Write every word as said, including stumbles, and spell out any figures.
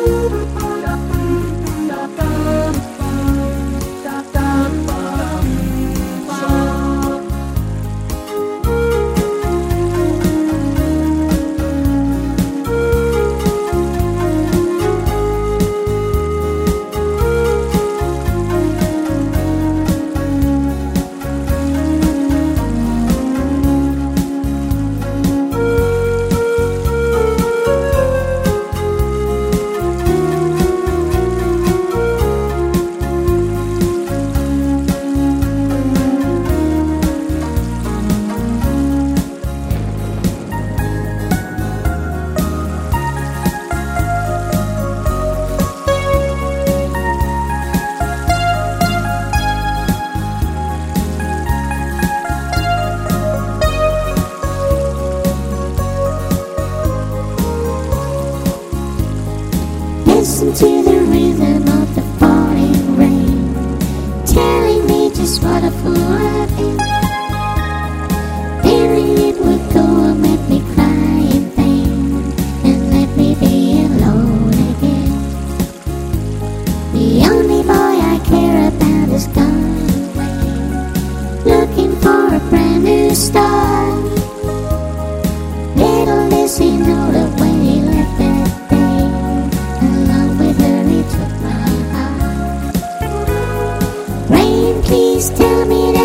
Listen to the rhythm of the falling rain, telling me just what a fool I've been. Fearing it would go and make me cry in pain, and let me be alone again. The only boy I care about is gone away, looking for a brand new start. Little does he know the way he left that day, along with her he took my heart. Rain, please tell me that